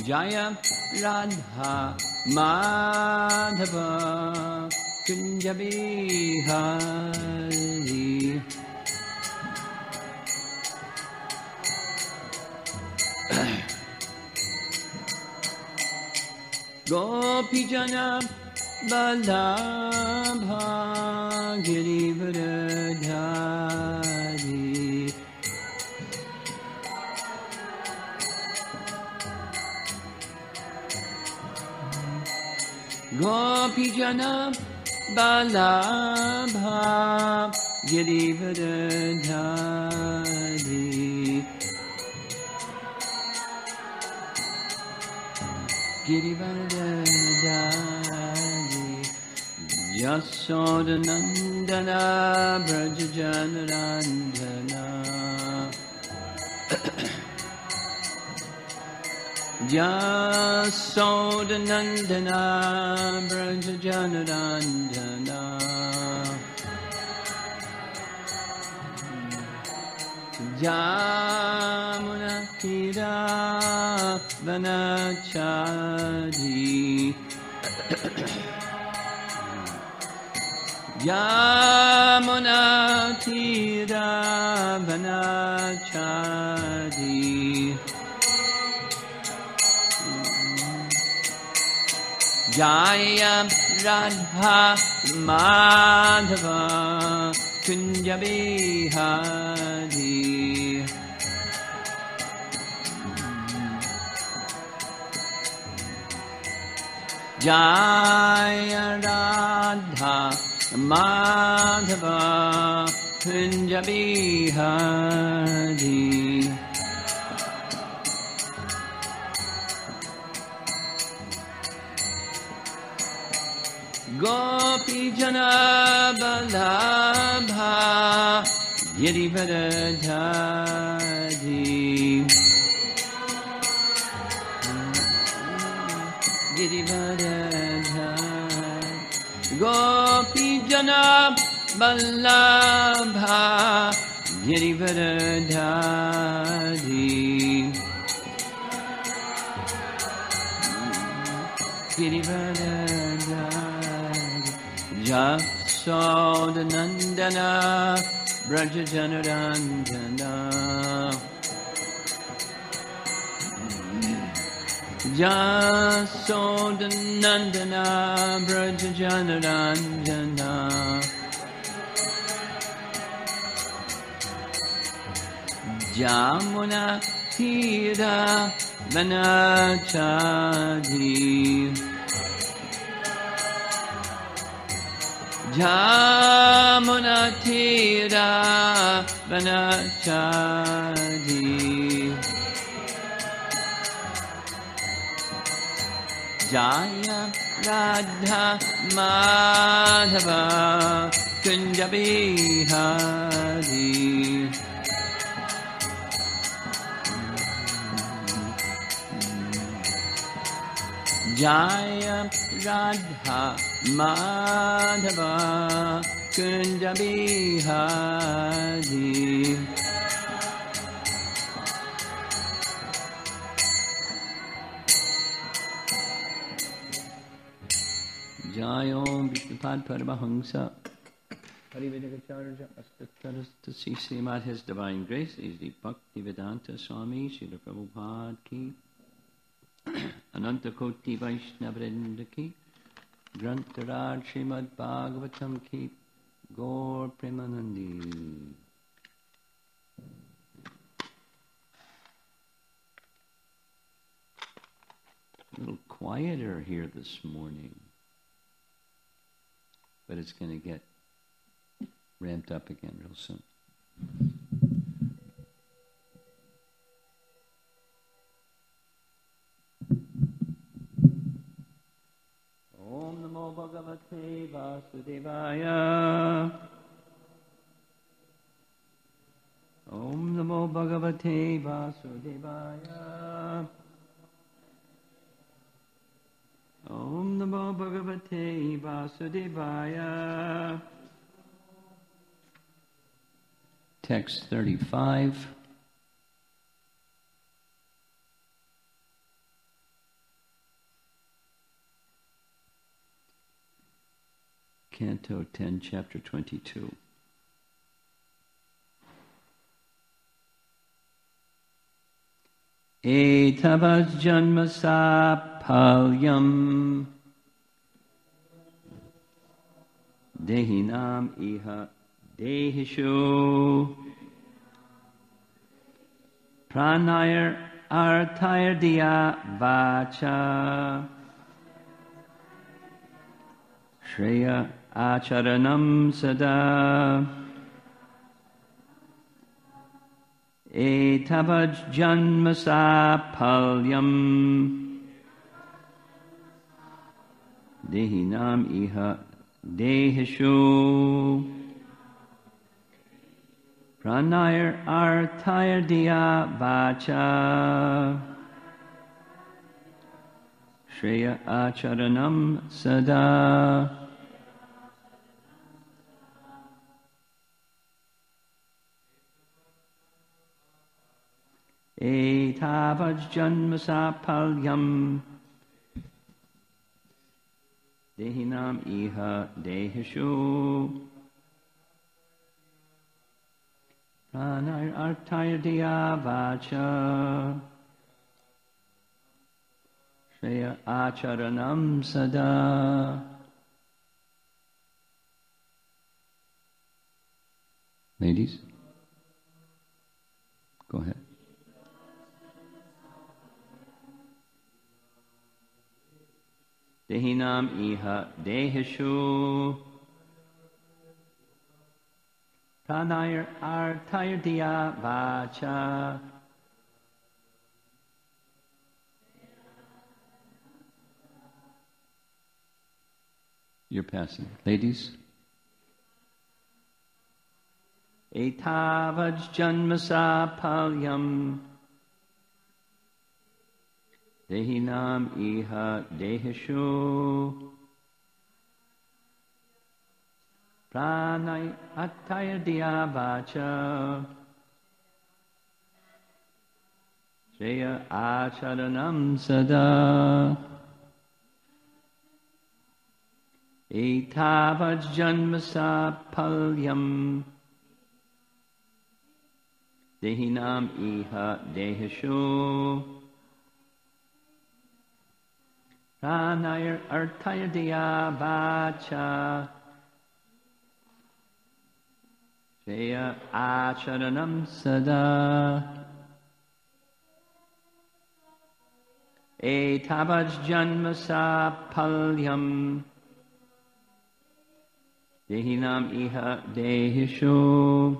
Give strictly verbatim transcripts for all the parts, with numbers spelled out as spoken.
Jaya Radha Madhava Kunja Bihari. Gopijana Vallabha Girivardhari. Gopijana Vallabha Girivardhari. Girivardhari. Yasodhanandana Brajajanarandana. Yasodhanandana Brajajanarandana. Yamuna Tira Vanachari. Yamuna Tira Vanachari. Jaya Radha Madhava Kunja Bihari. Jaya Radha Madhava Kunja Bihari. Gopijana Vallabha Girivardhari. Girivardhari. Gopijana Vallabha Girivardhari. Girivardhari. Yasodhanandana Brajajanarandana. Yasodhanandana Brajajanarandana. Jamuna Tira Vanachari. Jamuna Tira Vanachari. Jaya Radha Madhava Kunja Bihari. Jaya Radha Madhava Kunja Bihari. Jayom Vishnupad Paramahamsa Parivedakacharya Astatarastasi Srimad His Divine Grace is the Bhaktivedanta Swami Srila Prabhupada Ki Ananta Koti Vaishnavrinda Ki Grantaraj Srimad Bhagavatam Ki Gaur Premanandi. A little quieter here this morning, but it's going to get ramped up again real soon. Om Namo Bhagavate Vasudevaya. Om Namo Bhagavate Vasudevaya. Om Namo Bhagavate Vasudevaya. Text thirty-five. Canto ten, Chapter twenty-two. Etavas janma sapalyam dehinam iha dehishu pranayar artayar diya vacha shreya acharanam sada etavad janma sapalyam dehinam iha dehishu pranayar artayar diya vacha shreya acharanam sada. Etavad janma sapalyam dehinam iha dehishu pranayar artayar diya vacha shreya acharanam sada. Ladies, go ahead. Dehinam iha dehishu pranayar artayar diya vacha You're passing. Ladies. Etavaj janma sapalyam dehinam iha dehishu pranay attaya diya vacha shreya acharanam sada. Etavad janma sapalyam dehinam iha dehishu pranayar artayar diya vacha shreya acharanam sada. Etavad janma sapalyam dehinam iha dehishu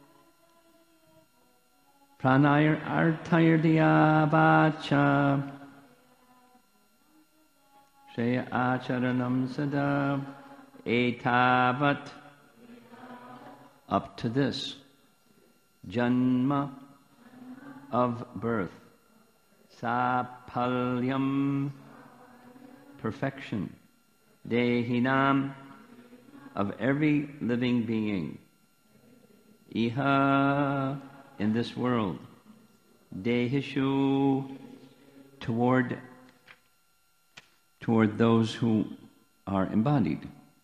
pranayar artayar diya vacha shreya acharanam sada. Etavat, up to this, janma, of birth, sapalyam, perfection, dehinam, of every living being, iha, in this world, dehishu, toward toward those who are embodied,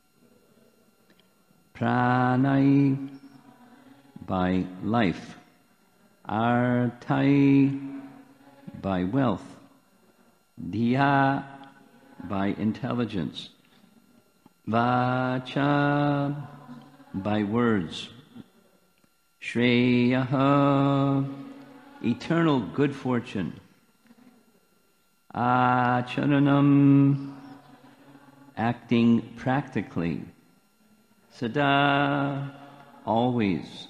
pranay, by life, artai, by wealth, diya, by intelligence, vacha, by words, shreyaha, eternal good fortune, acharanam, acting practically, sada, always.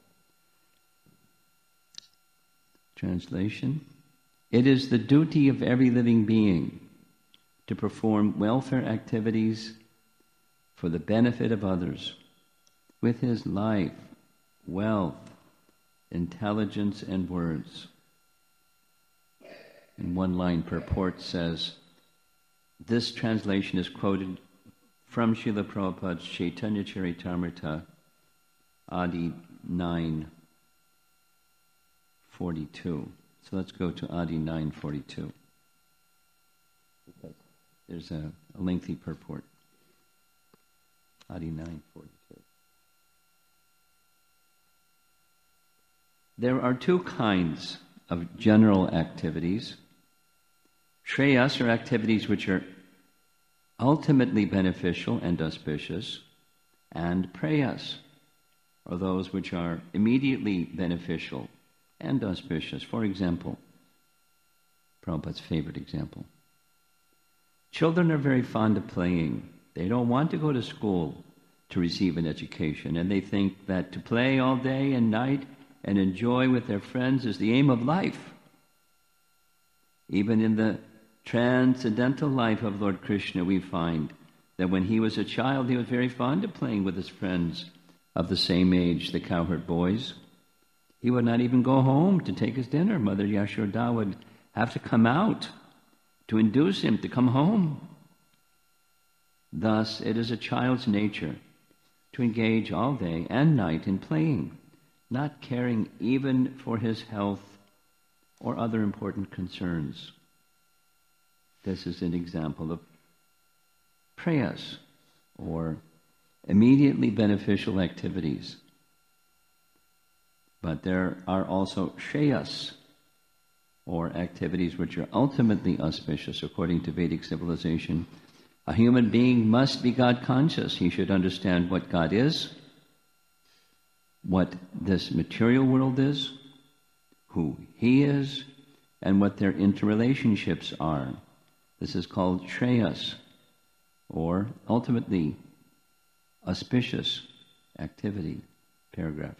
Translation: it is the duty of every living being to perform welfare activities for the benefit of others with his life, wealth, intelligence, and words. And one line purport says, this translation is quoted from Srila Prabhupada's Chaitanya Charitamrita, Adi nine forty-two. So let's go to Adi nine forty-two. There's a, a lengthy purport. Adi nine forty-two. There are two kinds of general activities. Shreyas are activities which are ultimately beneficial and auspicious, and preyas are those which are immediately beneficial and auspicious. For example, Prabhupada's favorite example. Children are very fond of playing. They don't want to go to school to receive an education, and they think that to play all day and night and enjoy with their friends is the aim of life. Even in the transcendental life of Lord Krishna, we find that when he was a child, he was very fond of playing with his friends of the same age, the cowherd boys. He would not even go home to take his dinner. Mother Yashoda would have to come out to induce him to come home. Thus, it is a child's nature to engage all day and night in playing, not caring even for his health or other important concerns. This is an example of preyas, or immediately beneficial activities. But there are also shreyas, or activities which are ultimately auspicious. According to Vedic civilization, a human being must be God-conscious. He should understand what God is, what this material world is, who he is, and what their interrelationships are. This is called shreyas, or ultimately auspicious activity. Paragraph.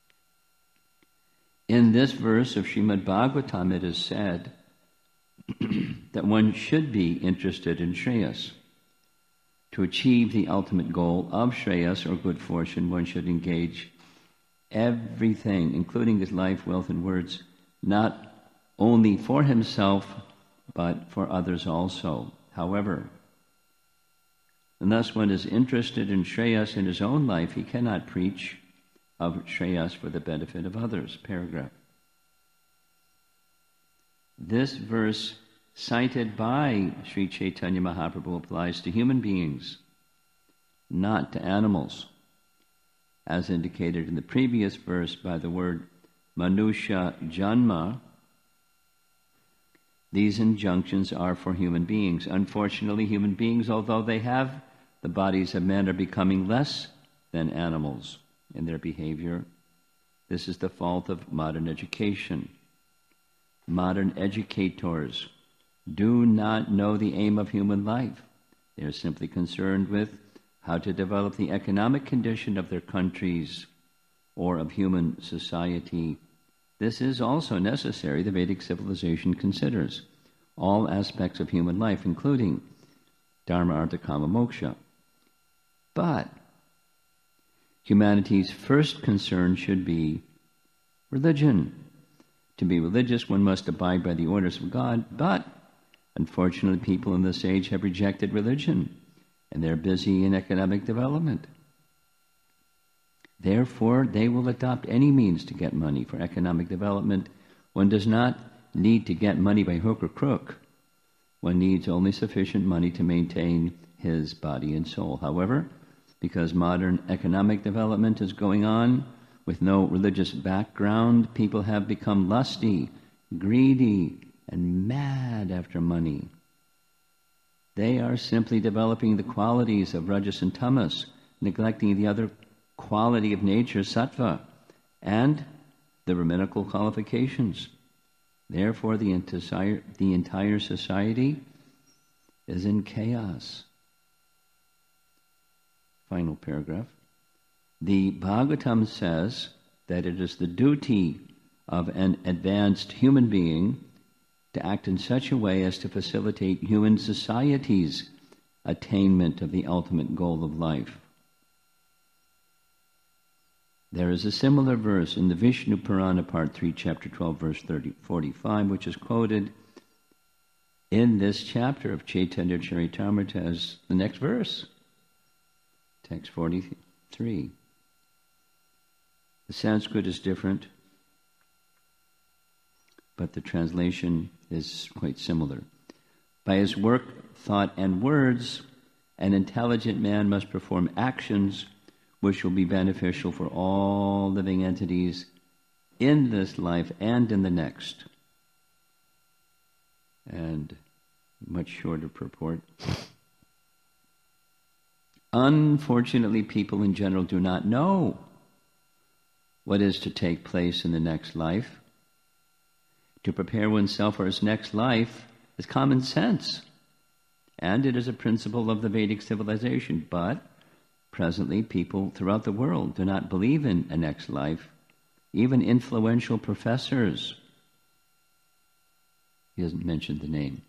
In this verse of Srimad Bhagavatam, it is said that one should be interested in shreyas. To achieve the ultimate goal of shreyas, or good fortune, one should engage everything, including his life, wealth, and words, not only for himself, but for others also. However, unless one is interested in shreyas in his own life, he cannot preach of shreyas for the benefit of others. Paragraph. This verse cited by Sri Chaitanya Mahaprabhu applies to human beings, not to animals, as indicated in the previous verse by the word manusya janma. These injunctions are for human beings. Unfortunately, human beings, although they have the bodies of men, are becoming less than animals in their behavior. This is the fault of modern education. Modern educators do not know the aim of human life. They are simply concerned with how to develop the economic condition of their countries or of human society. This is also necessary. The Vedic civilization considers all aspects of human life, including dharma, artha, kama, moksha. But humanity's first concern should be religion. To be religious, one must abide by the orders of God, but unfortunately, people in this age have rejected religion, and they're busy in economic development. Therefore, they will adopt any means to get money for economic development. One does not need to get money by hook or crook. One needs only sufficient money to maintain his body and soul. However, because modern economic development is going on with no religious background, people have become lusty, greedy, and mad after money. They are simply developing the qualities of rajas and tamas, neglecting the other quality of nature, sattva, and the Brahminical qualifications. Therefore, the entire, the entire society is in chaos. Final paragraph. The Bhagavatam says that it is the duty of an advanced human being to act in such a way as to facilitate human society's attainment of the ultimate goal of life. There is a similar verse in the Vishnu Purana, Part three, Chapter twelve, verse thirty, forty-five, which is quoted in this chapter of Chaitanya Charitamrita as the next verse, text forty-three. The Sanskrit is different, but the translation is quite similar. By his work, thought, and words, an intelligent man must perform actions which will be beneficial for all living entities in this life and in the next. And much shorter purport. Unfortunately, people in general do not know what is to take place in the next life. To prepare oneself for his next life is common sense, and it is a principle of the Vedic civilization. But presently, people throughout the world do not believe in a next life. Even influential professors, he doesn't mention the name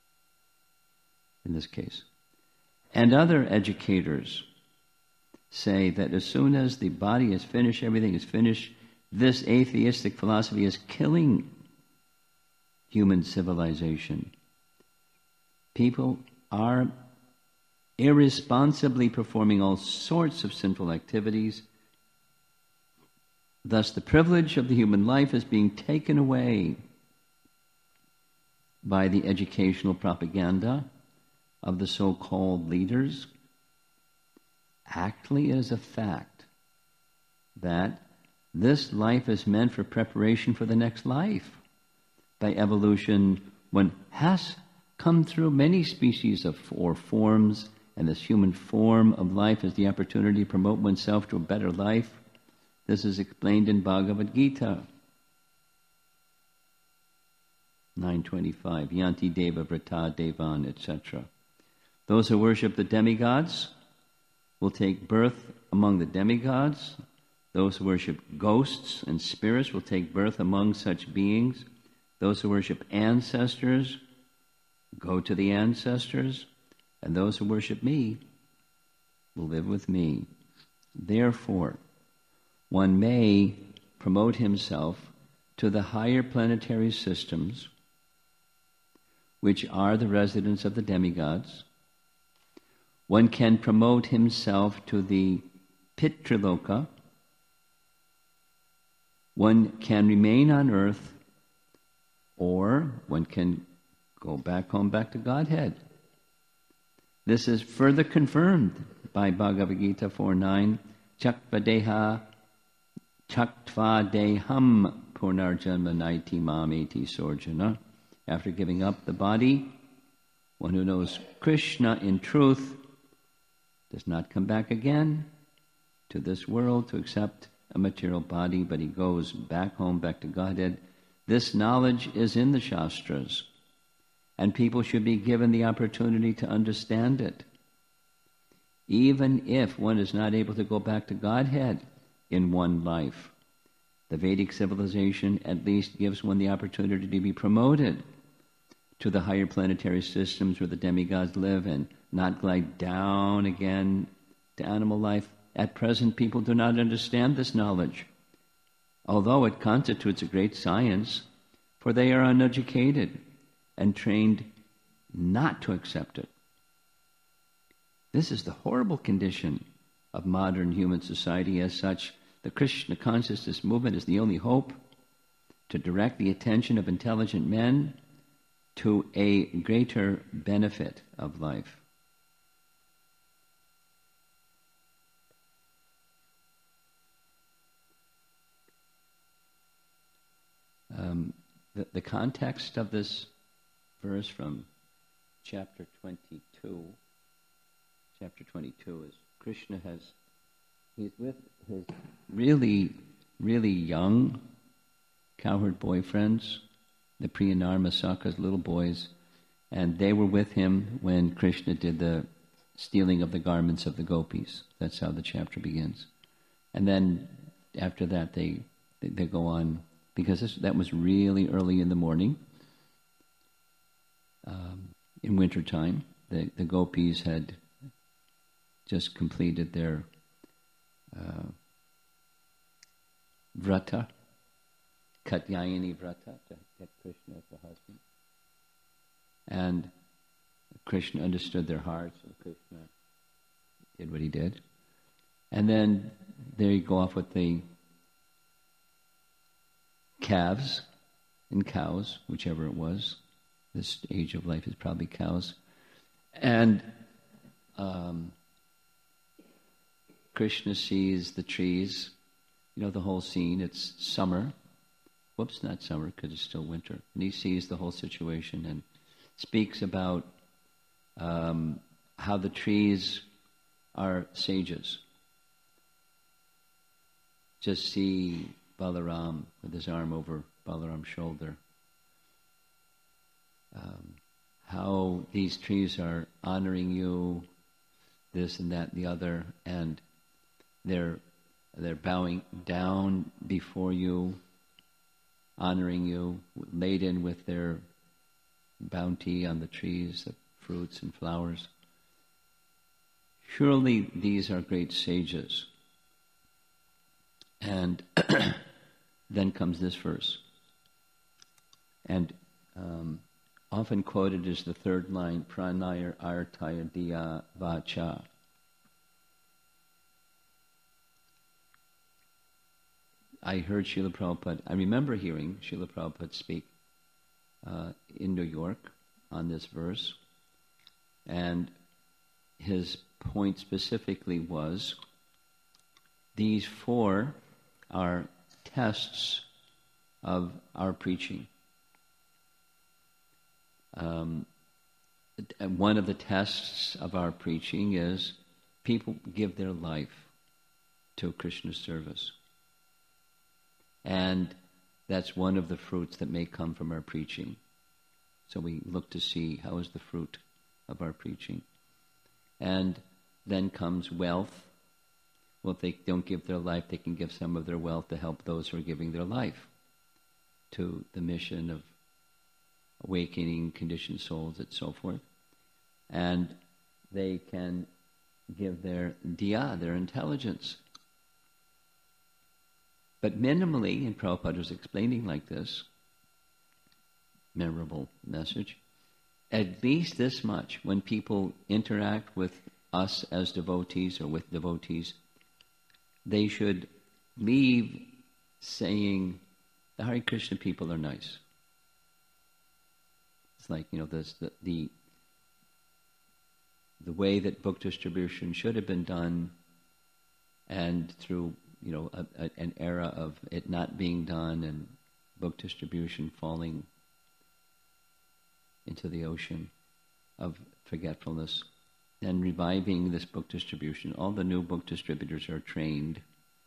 in this case, and other educators say that as soon as the body is finished, everything is finished, this atheistic philosophy is killing human civilization. People are irresponsibly performing all sorts of sinful activities. Thus, the privilege of the human life is being taken away by the educational propaganda of the so-called leaders. Actually, it is a fact that this life is meant for preparation for the next life. By evolution, one has come through many species of or forms, and this human form of life is the opportunity to promote oneself to a better life. This is explained in Bhagavad Gita nine twenty-five, Yanti Deva Vrata Devan, et cetera. Those who worship the demigods will take birth among the demigods. Those who worship ghosts and spirits will take birth among such beings. Those who worship ancestors go to the ancestors, and those who worship me will live with me. Therefore, one may promote himself to the higher planetary systems, which are the residence of the demigods. One can promote himself to the Pitriloka. One can remain on earth, or one can go back home, back to Godhead. This is further confirmed by Bhagavad Gita four nine, Chakvadeha Chaktva Deham Purnarjanma Naiti Mameti Sorjana. After giving up the body, one who knows Krishna in truth does not come back again to this world to accept a material body, but he goes back home, back to Godhead. This knowledge is in the Shastras, and people should be given the opportunity to understand it. Even if one is not able to go back to Godhead in one life, the Vedic civilization at least gives one the opportunity to be promoted to the higher planetary systems where the demigods live and not glide down again to animal life. At present, people do not understand this knowledge, although it constitutes a great science, for they are uneducated and trained not to accept it. This is the horrible condition of modern human society. As such, the Krishna consciousness movement is the only hope to direct the attention of intelligent men to a greater benefit of life. Um, the, the context of this verse from chapter twenty-two, chapter twenty-two is Krishna has, he's with his really, really young cowherd boyfriends, the Priyanarmasaka's little boys, and they were with him when Krishna did the stealing of the garments of the gopis. That's how the chapter begins. And then after that they they, they go on, because this, that was really early in the morning. Um, in wintertime, the, the gopis had just completed their uh, vrata, Katyayani vrata, to get Krishna as a husband. And Krishna understood their hearts, and Krishna did what he did. And then there you go off with the calves and cows, whichever it was. This age of life is probably cows. And um, Krishna sees the trees, you know, the whole scene. It's summer. Whoops, not summer, because it's still winter. And he sees the whole situation and speaks about um, how the trees are sages. Just see Balaram with his arm over Balaram's shoulder. Um, how these trees are honoring you, this and that and the other, and they're they're bowing down before you, honoring you, laden with their bounty on the trees, the fruits and flowers. Surely these are great sages. And then comes this verse. And um, often quoted as the third line, pranayar artaya diya vacha. I heard Srila Prabhupada, I remember hearing Srila Prabhupada speak uh, in New York on this verse, and his point specifically was, these four are tests of our preaching. Um, one of the tests of our preaching is people give their life to Krishna's service. And that's one of the fruits that may come from our preaching. So we look to see how is the fruit of our preaching. And then comes wealth. Well, if they don't give their life, they can give some of their wealth to help those who are giving their life to the mission of awakening conditioned souls and so forth. And they can give their diya, their intelligence. But minimally, and Prabhupada was explaining like this, memorable message, at least this much, when people interact with us as devotees or with devotees, they should leave saying, the Hare Krishna people are nice. It's like, you know, this, the, the the way that book distribution should have been done, and through, you know, a, a, an era of it not being done and book distribution falling into the ocean of forgetfulness, and reviving this book distribution. All the new book distributors are trained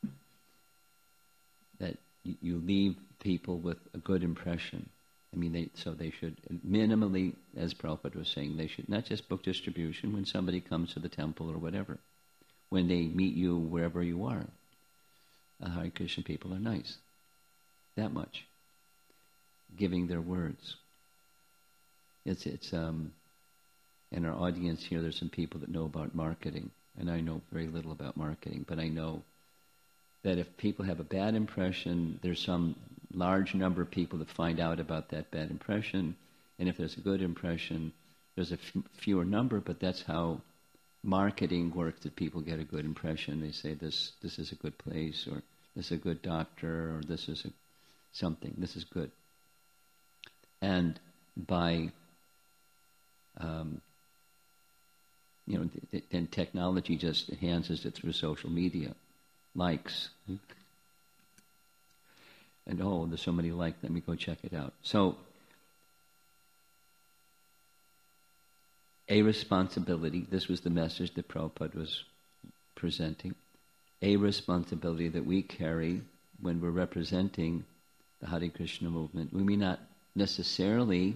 that you, you leave people with a good impression. I mean, they, so they should minimally, as Prabhupada was saying, they should not just book distribution when somebody comes to the temple or whatever, when they meet you wherever you are. Uh, Hare Krishna people are nice. That much. Giving their words. It's, it's, um, in our audience here, there's some people that know about marketing, and I know very little about marketing, but I know that if people have a bad impression, there's some large number of people that find out about that bad impression, and if there's a good impression, there's a f- fewer number, but that's how marketing works, that people get a good impression. They say this this is a good place, or this is a good doctor, or this is a, something, this is good. And by, um, you know, th- th- then technology just enhances it through social media. Likes. And oh, there's so many likes, let me go check it out. So, a responsibility, this was the message that Prabhupada was presenting, a responsibility that we carry when we're representing the Hare Krishna movement. We may not necessarily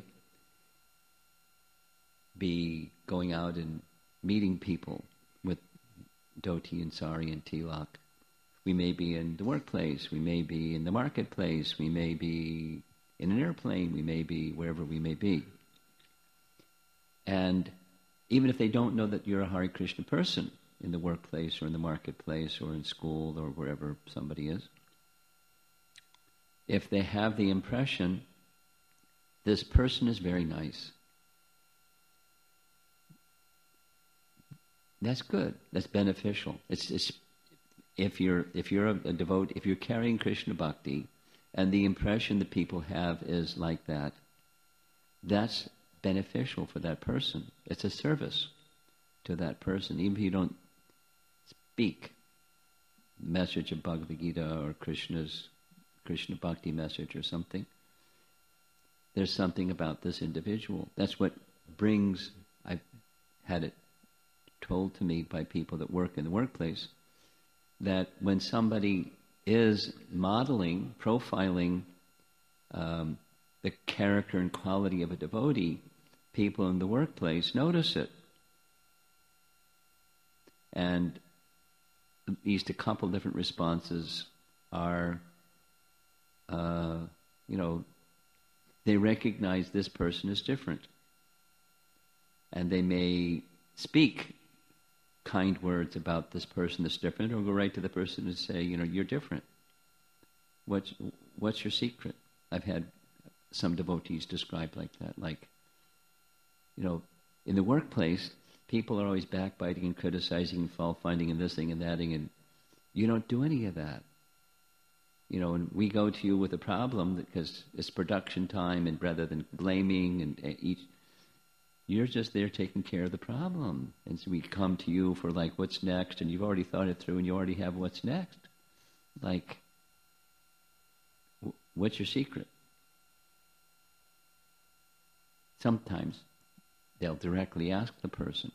be going out and meeting people with dhoti and sari and tilak. We may be in the workplace, we may be in the marketplace, we may be in an airplane, we may be wherever we may be. And even if they don't know that you're a Hare Krishna person in the workplace or in the marketplace or in school or wherever somebody is, if they have the impression, this person is very nice, that's good, that's beneficial. It's, it's If you're if you're a, a devote, if you're carrying Krishna Bhakti, and the impression that people have is like that, that's beneficial for that person. It's a service to that person, even if you don't speak the message of Bhagavad Gita or Krishna's Krishna Bhakti message or something. There's something about this individual. That's what brings, I've had it told to me by people that work in the workplace, that when somebody is modeling, profiling um, the character and quality of a devotee, people in the workplace notice it. And at least a couple different responses are, uh, you know, they recognize this person is different. And they may speak kind words about this person that's different, or go right to the person and say, you know, you're different. What's, what's your secret? I've had some devotees described like that, like, you know, in the workplace, people are always backbiting and criticizing and fault-finding and this thing and that thing, and you don't do any of that. You know, and we go to you with a problem because it's production time, and rather than blaming and each, you're just there taking care of the problem. And so we come to you for like, what's next? And you've already thought it through and you already have what's next. Like, what's your secret? Sometimes they'll directly ask the person.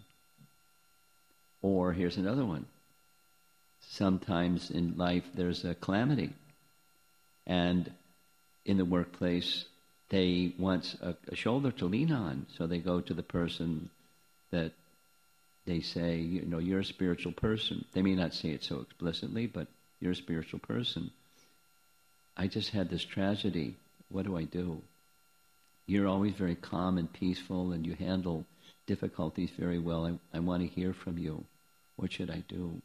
Or here's another one. Sometimes in life there's a calamity. And in the workplace, they want a, a shoulder to lean on. So they go to the person that they say, you know, you're a spiritual person. They may not say it so explicitly, but you're a spiritual person. I just had this tragedy. What do I do? You're always very calm and peaceful, and you handle difficulties very well. I, I want to hear from you. What should I do?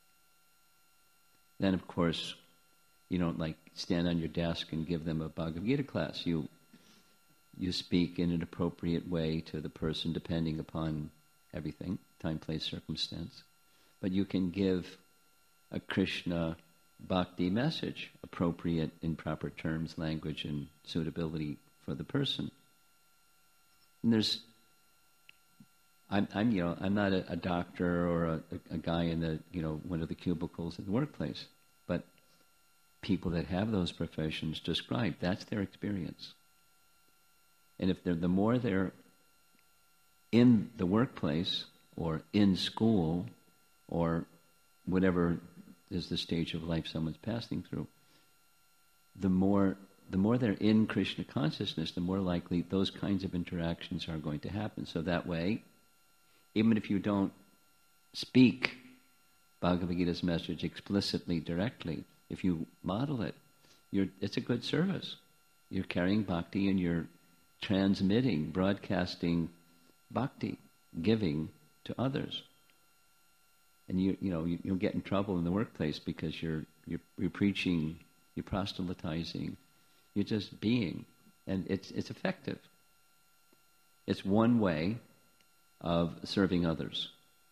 Then, of course, you don't like stand on your desk and give them a Bhagavad Gita class. You you speak in an appropriate way to the person depending upon everything, time, place, circumstance. But you can give a Krishna Bhakti message, appropriate in proper terms, language, and suitability for the person. And there's, I'm, I'm you know, I'm not a, a doctor or a, a guy in the, you know, one of the cubicles in the workplace, but people that have those professions describe, that's their experience. And if they're, the more they're in the workplace or in school or whatever is the stage of life someone's passing through, the more the more they're in Krishna consciousness, the more likely those kinds of interactions are going to happen. So that way, even if you don't speak Bhagavad Gita's message explicitly, directly, if you model it, you're, it's a good service. You're carrying bhakti and you're transmitting, broadcasting bhakti, giving to others. And you you know, you, you'll get in trouble in the workplace because you're you're, you're preaching, you're proselytizing, you're just being, and it's it's effective. It's one way of serving others.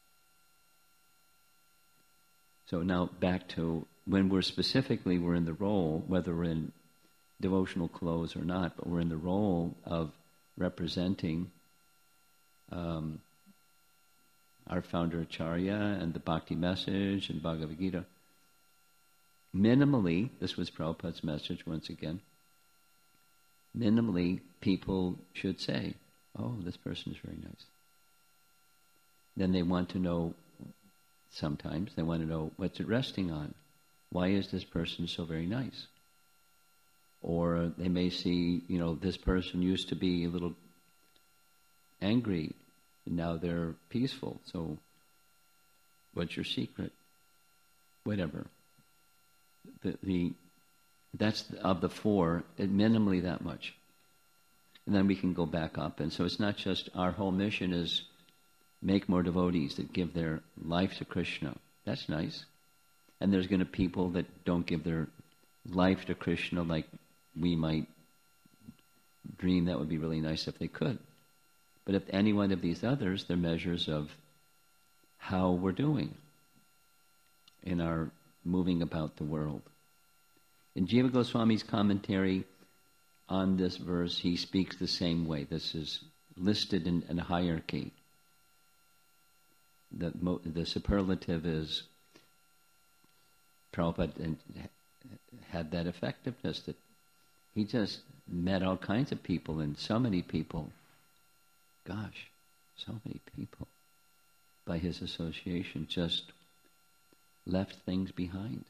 So now back to when we're specifically we're in the role, whether we're in devotional clothes or not, but we're in the role of representing um, our founder Acharya and the Bhakti message and Bhagavad Gita. Minimally, this was Prabhupada's message once again, minimally people should say, oh, this person is very nice. Then they want to know, sometimes they want to know, what's it resting on? Why is this person so very nice? Or they may see, you know, this person used to be a little angry, and now they're peaceful. So what's your secret? Whatever. The, the that's of the four, minimally that much. And then we can go back up. And so it's not just our whole mission is make more devotees that give their life to Krishna. That's nice. And there's going to be people that don't give their life to Krishna like we might dream that would be really nice if they could. But if any one of these others, they're measures of how we're doing in our moving about the world. In Jiva Goswami's commentary on this verse, he speaks the same way. This is listed in, in a hierarchy. the mo- the superlative is Prabhupada and had that effectiveness that he just met all kinds of people, and so many people, gosh, so many people, by his association, just left things behind.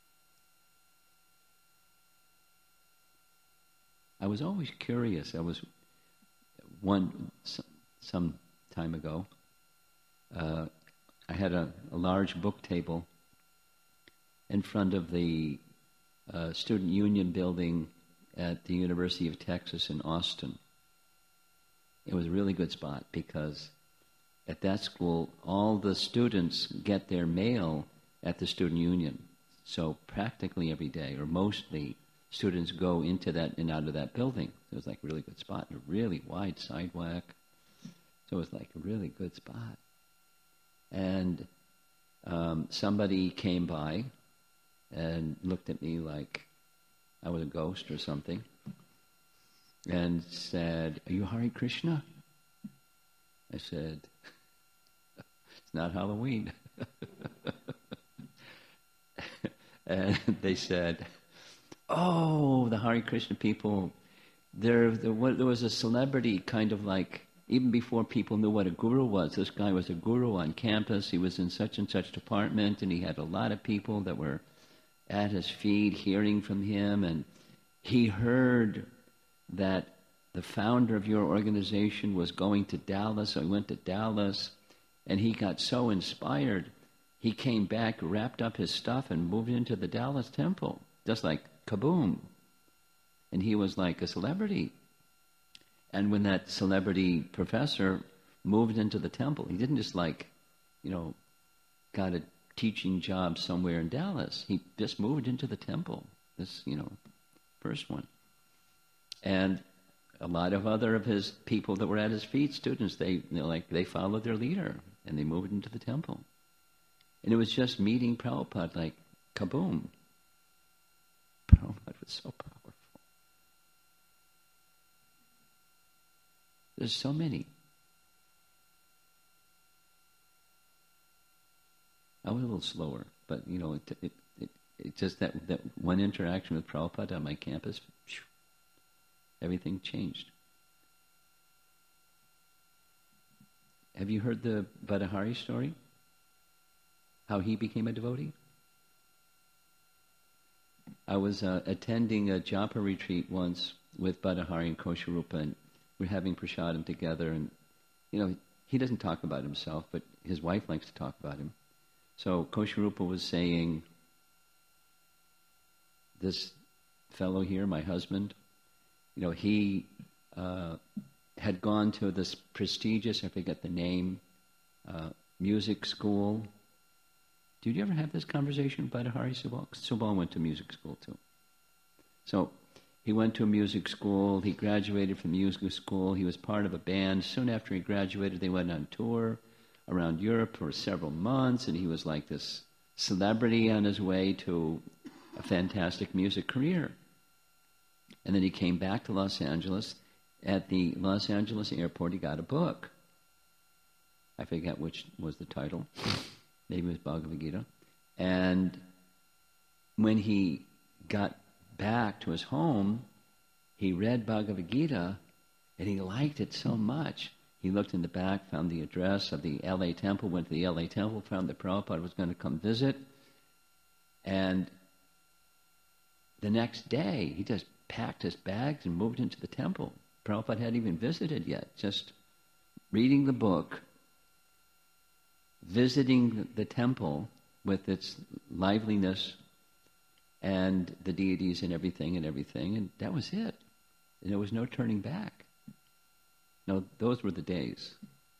I was always curious. I was one some, some time ago. Uh, I had a, a large book table in front of the uh, Student Union building at the University of Texas in Austin. It was a really good spot because at that school, all the students get their mail at the Student Union. So practically every day, or mostly, students go into that and out of that building. It was like a really good spot, and a really wide sidewalk. So it was like a really good spot. And um, somebody came by and looked at me like I was a ghost or something, and said, "Are you Hare Krishna?" I said, "It's not Halloween." And they said, "Oh, the Hare Krishna people, there, there, there was a celebrity kind of like, even before people knew what a guru was, this guy was a guru on campus. He was in such and such department, and he had a lot of people that were at his feet hearing from him, and he heard that the founder of your organization was going to Dallas, so he went to Dallas, and he got so inspired, he came back, wrapped up his stuff, and moved into the Dallas temple, just like kaboom. And he was like a celebrity. And when that celebrity professor moved into the temple, he didn't just like, you know, got a teaching job somewhere in Dallas. He just moved into the temple, this, you know, first one. And a lot of other of his people that were at his feet, students, they, you know, like, they followed their leader, and they moved into the temple. And it was just meeting Prabhupada, like, kaboom. Prabhupada was so powerful. There's so many. I was a little slower, but, you know, it, it, it, it just that, that one interaction with Prabhupada on my campus, phew, everything changed. Have you heard the Badahari story? How he became a devotee? I was uh, attending a japa retreat once with Badahari and Kosharupa, and we're having prasadam together, and, you know, he doesn't talk about himself, but his wife likes to talk about him. So Kosharupa was saying, this fellow here, my husband, you know, he uh, had gone to this prestigious, I forget the name, uh, music school. Did you ever have this conversation with Badahari Subal? Subal went to music school too. So he went to a music school, he graduated from music school, he was part of a band. Soon after he graduated, they went on tour around Europe for several months, and he was like this celebrity on his way to a fantastic music career. And then he came back to Los Angeles. At the Los Angeles airport, he got a book. I forget which was the title. Maybe it was Bhagavad Gita. And when he got back to his home, he read Bhagavad Gita, and he liked it so much. He looked in the back, found the address of the L A temple, went to the L A temple, found that Prabhupada was going to come visit. And the next day, he just packed his bags and moved into the temple. Prabhupada hadn't even visited yet, just reading the book, visiting the temple with its liveliness and the deities and everything and everything, and that was it. And there was no turning back. No, those were the days.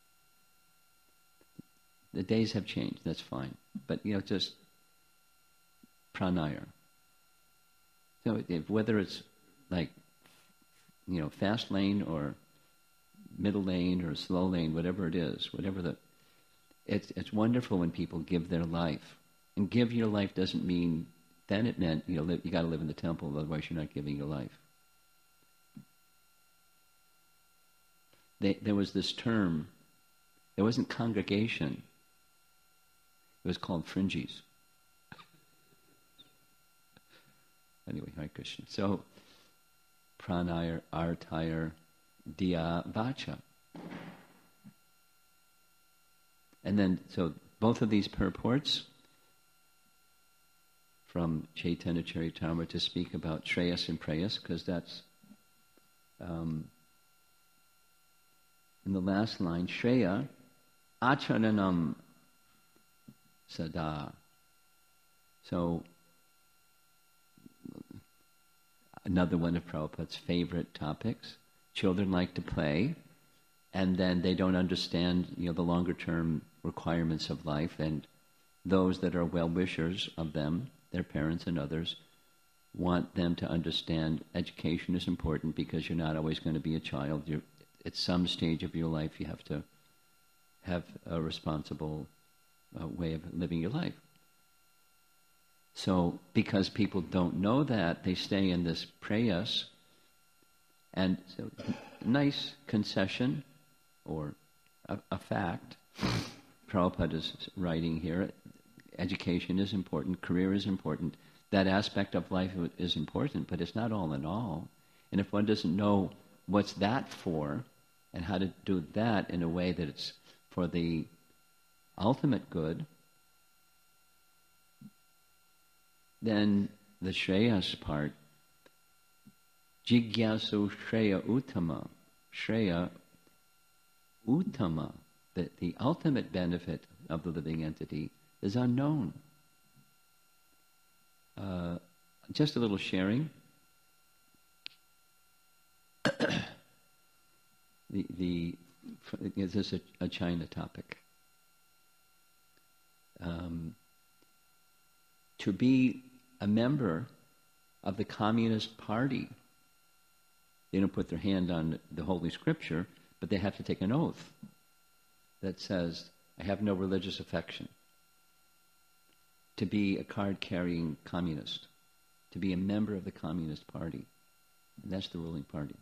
The days have changed, that's fine. But, you know, just pranaya. So if, whether it's like, you know, fast lane or middle lane or slow lane, whatever it is, whatever the... It's it's wonderful when people give their life. And give your life doesn't mean, then it meant, you know, live, you got to live in the temple, otherwise you're not giving your life. They, there was this term, there wasn't congregation, It was called Fringies. Anyway, Hare Krishna. So, pranayar, artayar, diya, vacha. And then, so both of these purports from Chaitanya Charitamrita to speak about Shreyas and Preyas, because that's um, in the last line, Shreya acharanam sada. So, another one of Prabhupada's favorite topics. Children like to play, and then they don't understand, you know, the longer-term requirements of life, and those that are well-wishers of them, their parents and others, want them to understand education is important because you're not always going to be a child. You're, at some stage of your life, you have to have a responsible uh, way of living your life. So, because people don't know that, they stay in this prayas, and so nice concession, or a, a fact. Prabhupada is writing here, education is important, career is important, that aspect of life is important, but it's not all in all. And if one doesn't know what's that for, and how to do that in a way that it's for the ultimate good, then the Shreyas part, Jigyasu Shreya Uttama, Shreya Uttama, the, the ultimate benefit of the living entity is unknown. Uh, just a little sharing. the the this is a, a China topic. Um, to be a member of the Communist Party, they don't put their hand on the Holy Scripture, but they have to take an oath that says, I have no religious affection. To be a card-carrying communist, to be a member of the Communist Party. And that's the ruling party.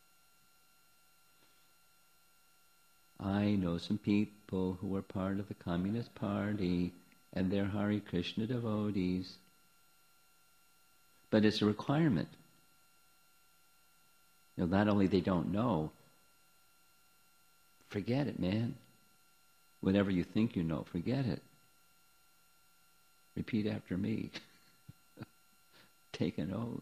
I know some people who are part of the Communist Party, and they're Hare Krishna devotees. But it's a requirement. You know, not only they don't know, forget it, man. Whatever you think you know, forget it. Repeat after me. Take an oath.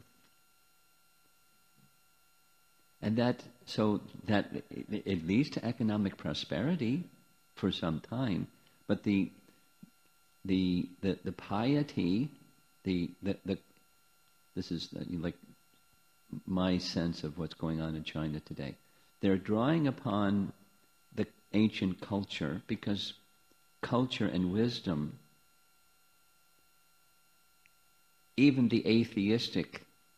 And that, so that it, it leads to economic prosperity for some time, but the the the, the piety, the, the the this is like my sense of what's going on in China today. They're drawing upon the ancient culture because culture and wisdom, even the atheistic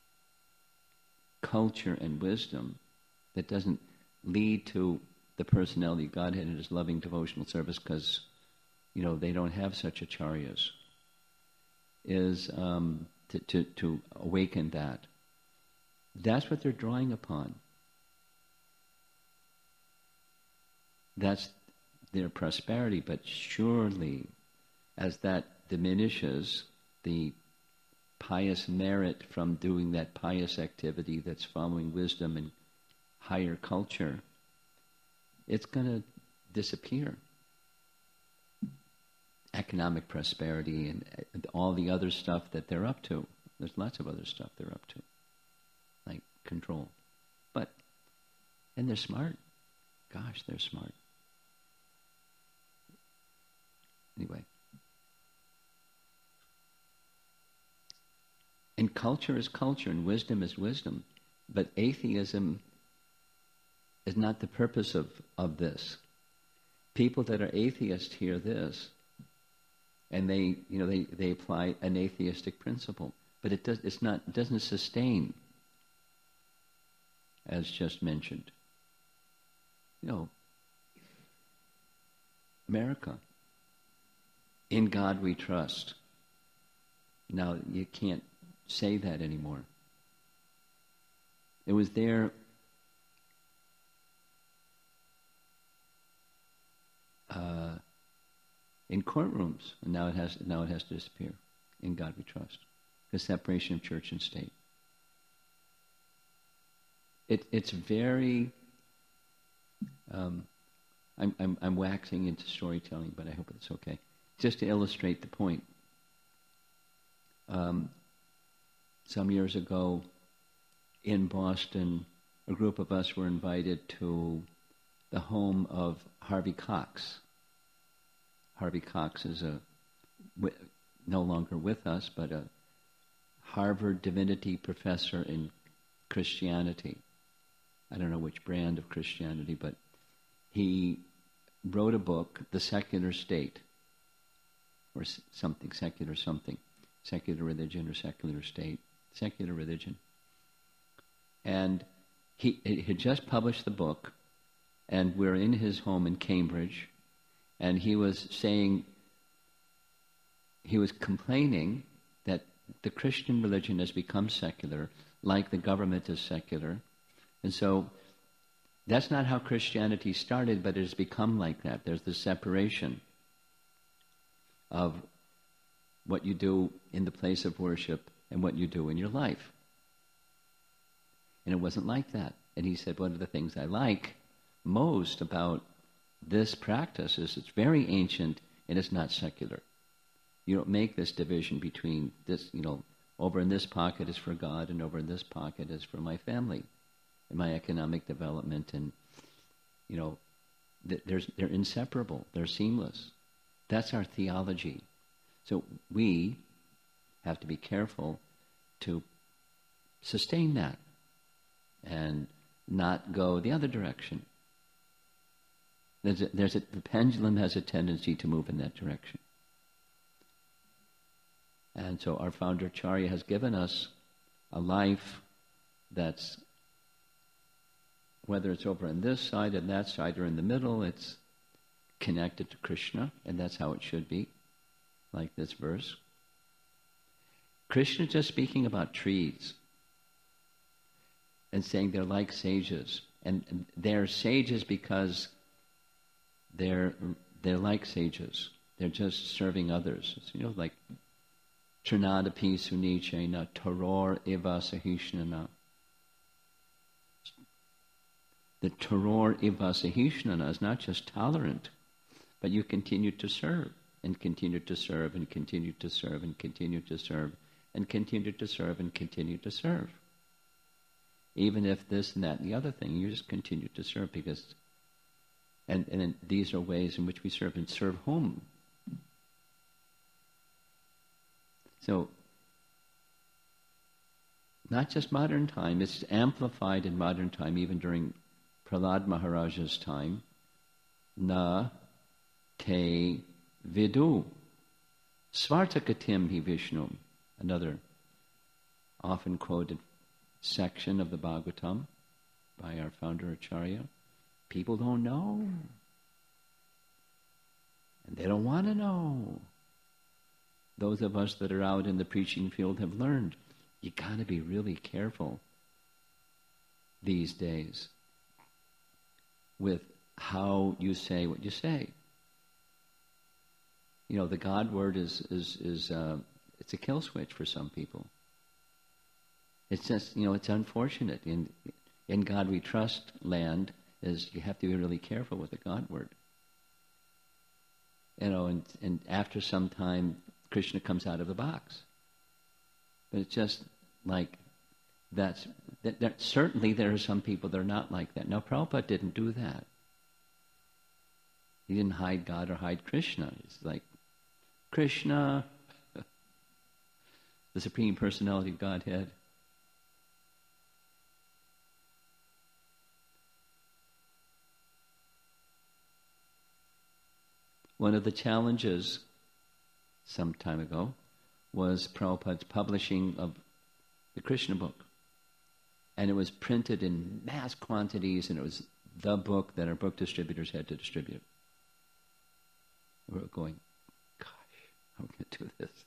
culture and wisdom that doesn't lead to the personality of Godhead and His loving devotional service because, you know, they don't have such acharyas, is um, to, to, to awaken that. That's what they're drawing upon. That's their prosperity, but surely as that diminishes, the pious merit from doing that pious activity that's following wisdom and higher culture, it's going to disappear. Economic prosperity and all the other stuff that they're up to. There's lots of other stuff they're up to, like control. But, and they're smart. Gosh, they're smart. Anyway. And culture is culture, and wisdom is wisdom. But atheism is not the purpose of, of this. People that are atheists hear this, and they, you know, they, they apply an atheistic principle. But it does it's not it doesn't sustain, as just mentioned. You know, America. In God we trust. Now you can't say that anymore. It was there uh, in courtrooms, and now it has now it has to disappear. In God we trust. The separation of church and state. It, it's very. Um, I'm, I'm I'm waxing into storytelling, but I hope it's okay. Just to illustrate the point. Um, some years ago, in Boston, a group of us were invited to the home of Harvey Cox. Harvey Cox is a no longer with us, but a Harvard divinity professor in Christianity. I don't know which brand of Christianity, but he wrote a book, The Secular State, or something, secular something, secular religion or secular state, secular religion. And he, he had just published the book, and we're in his home in Cambridge, and he was saying, he was complaining that the Christian religion has become secular, like the government is secular. And so that's not how Christianity started, but it has become like that. There's the separation of what you do in the place of worship and what you do in your life. And it wasn't like that. And he said, one of the things I like most about this practice is it's very ancient and it's not secular. You don't make this division between this, you know, over in this pocket is for God and over in this pocket is for my family and my economic development. And, you know, th- there's, they're inseparable. They're seamless. That's our theology. So we have to be careful to sustain that and not go the other direction. There's a, there's a, the pendulum has a tendency to move in that direction. And so our founder Acharya has given us a life that's, whether it's over on this side and that side or in the middle, it's connected to Krishna, and that's how it should be, like this verse. Krishna is just speaking about trees and saying they're like sages. And, and they're sages because they're they're like sages. They're just serving others. It's, you know, like Trinadapi Sunichena Taror Iva Sahishnana. The Taror Iva Sahishnana is not just tolerant, but you continue to serve and continue to serve and continue to serve and continue to serve and continue to serve and continue to serve. Even if this and that and the other thing, you just continue to serve because, and, and these are ways in which we serve. And serve whom? So, not just modern time, it's amplified in modern time, even during Prahlad Maharaja's time. Na te vidu. Svartakatim hi Vishnum. Another often quoted section of the Bhagavatam by our founder Acharya. People don't know. And they don't want to know. Those of us that are out in the preaching field have learned you got to be really careful these days with how you say what you say. You know, the God word is is is uh, it's a kill switch for some people. It's just, you know, it's unfortunate. In in God we trust land is you have to be really careful with the God word. You know, and and after some time, Krishna comes out of the box. But it's just like that's that, that certainly there are some people that are not like that. Now Prabhupada didn't do that. He didn't hide God or hide Krishna. It's like Krishna, the Supreme Personality of Godhead. One of the challenges some time ago was Prabhupada's publishing of the Krishna book. And it was printed in mass quantities, and it was the book that our book distributors had to distribute. We were going, gosh, how are we going to do this?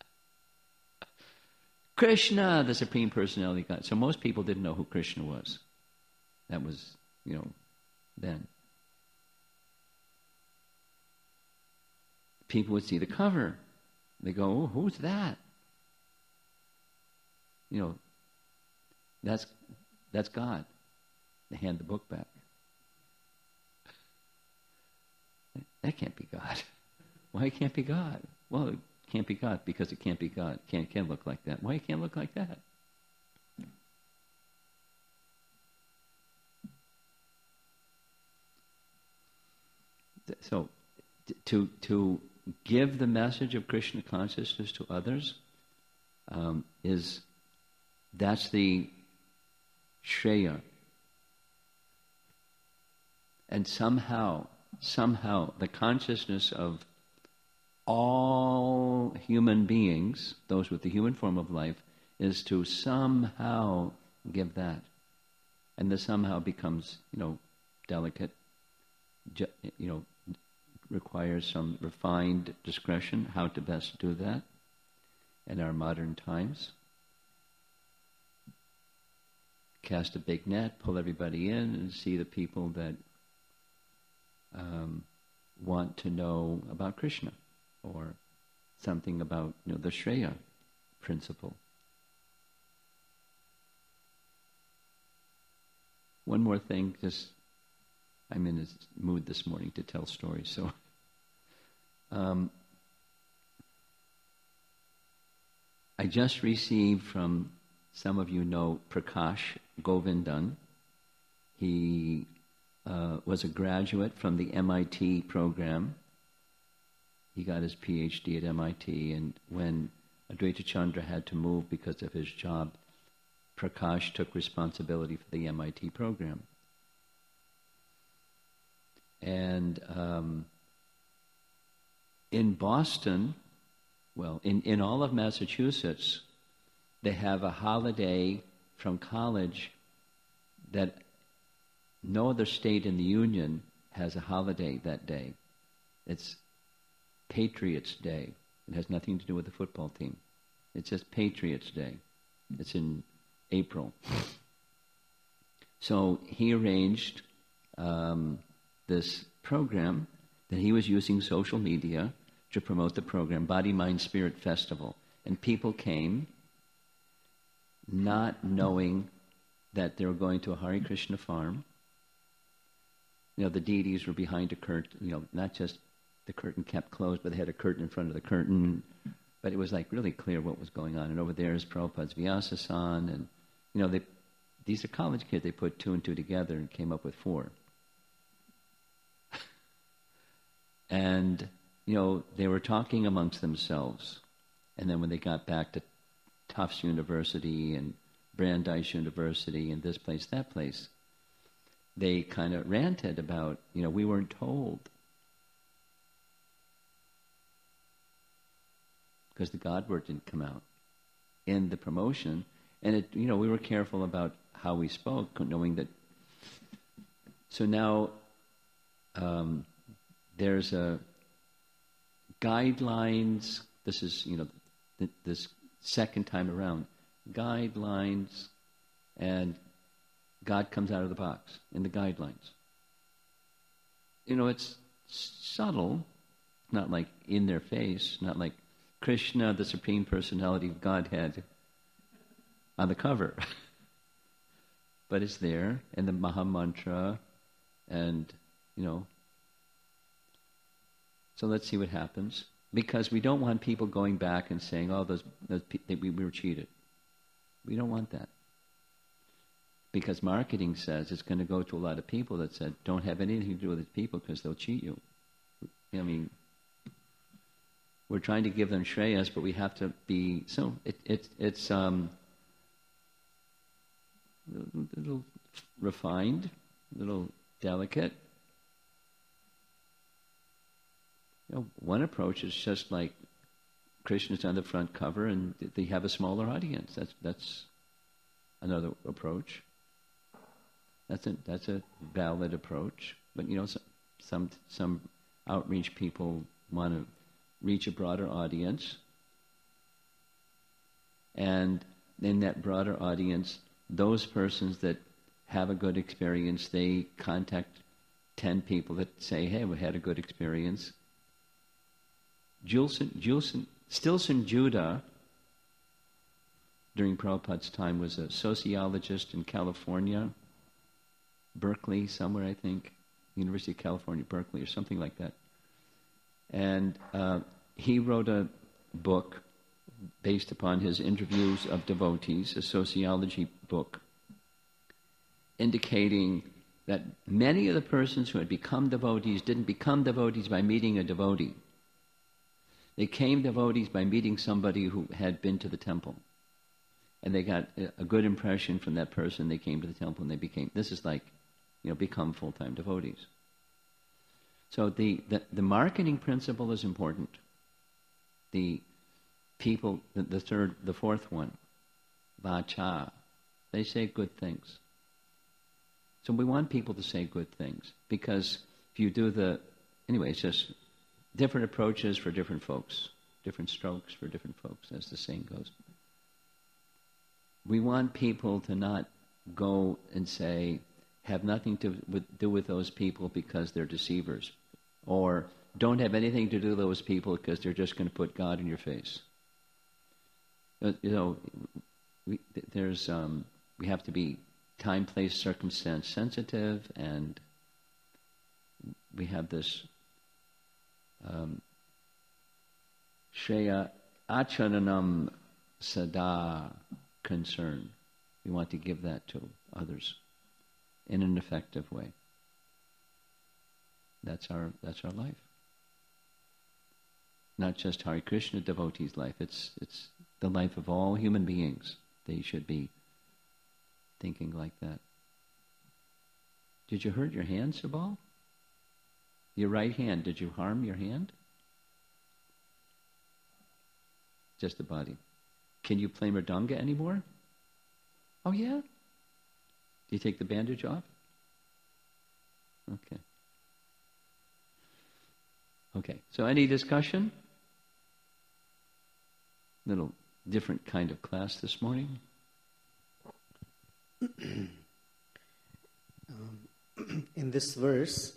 Krishna, the Supreme Personality of God. So most people didn't know who Krishna was. That was, you know, then. people would see the cover. They go, oh, who's that? You know, that's that's God. They hand the book back. That can't be God. Why it can't be God? Well, it can't be God because it can't be God. It can't, can't look like that. Why it can't look like that? So, to to give the message of Krishna consciousness to others um, is that's the shreya. And somehow, somehow, the consciousness of all human beings, those with the human form of life, is to somehow give that. And the somehow becomes, you know, delicate, you know, requires some refined discretion how to best do that in our modern times. Cast a big net, pull everybody in, and see the people that um, want to know about Krishna or something about, you know, the Shreya principle. One more thing, just I'm in this mood this morning to tell stories, so um, I just received from, some of you know, Prakash Govindan. He uh, was a graduate from the M I T program. He got his P H D at M I T, and when Advaita Chandra had to move because of his job, Prakash took responsibility for the M I T program. And um, in Boston, well, in, in all of Massachusetts, they have a holiday from college that no other state in the Union has a holiday that day. It's Patriots Day. It has nothing to do with the football team. It's just Patriots Day. It's in April. So he arranged um, this program that he was using social media to promote the program, Body, Mind, Spirit Festival. And people came not knowing that they were going to a Hare Krishna farm. You know, the deities were behind a curtain, you know, not just the curtain kept closed, but they had a curtain in front of the curtain. But it was like really clear what was going on. And over there is Prabhupada's Vyasa-san, and, you know, they, these are college kids. They put two and two together and came up with four. And, you know, they were talking amongst themselves. And then when they got back to Tufts University and Brandeis University and this place, that place, they kind of ranted about, you know, we weren't told. Because the God word didn't come out in the promotion. And, it, you know, we were careful about how we spoke, knowing that. So now um, there's a guidelines. This is, you know, th- this second time around. Guidelines, and God comes out of the box in the guidelines. You know, it's subtle, not like in their face, not like Krishna, the Supreme Personality of Godhead, on the cover. But it's there, and the Maha Mantra, and, you know. So let's see what happens. Because we don't want people going back and saying, oh, those, those pe- we, we were cheated. We don't want that. Because marketing says it's going to go to a lot of people that said, don't have anything to do with these people because they'll cheat you. I mean, we're trying to give them shreyas, but we have to be, so it, it, it's um, a little refined, a little delicate. You know, one approach is just like Krishna's on the front cover and they have a smaller audience. That's that's another approach. That's a that's a valid approach. But you know, some some, some outreach people want to reach a broader audience, and in that broader audience, those persons that have a good experience, they contact ten people that say, "Hey, we had a good experience." Julson, Julson, Stilson Judah, during Prabhupada's time, was a sociologist in California, Berkeley, somewhere I think, University of California, Berkeley, or something like that. And uh, he wrote a book based upon his interviews of devotees, a sociology book, indicating that many of the persons who had become devotees didn't become devotees by meeting a devotee. They came devotees by meeting somebody who had been to the temple. And they got a good impression from that person. They came to the temple and they became, this is like, you know, become full-time devotees. So the, the, the marketing principle is important. The people, the, the third, the fourth one, vacha, they say good things. So we want people to say good things, because if you do the, anyway, it's just different approaches for different folks, different strokes for different folks, as the saying goes. We want people to not go and say, have nothing to with, do with those people because they're deceivers, or don't have anything to do with those people because they're just going to put God in your face. Uh, you know, we, there's um, we have to be time, place, circumstance sensitive, and we have this um, Shreya Acharanam Sada concern. We want to give that to others in an effective way. That's our that's our life. Not just Hare Krishna devotees' life. It's it's the life of all human beings. They should be thinking like that. Did you hurt your hand, Subal? Your right hand, did you harm your hand? Just the body. Can you play mridanga anymore? Oh yeah? Do you take the bandage off? Okay. Okay, so any discussion? Little different kind of class this morning. um, in this verse,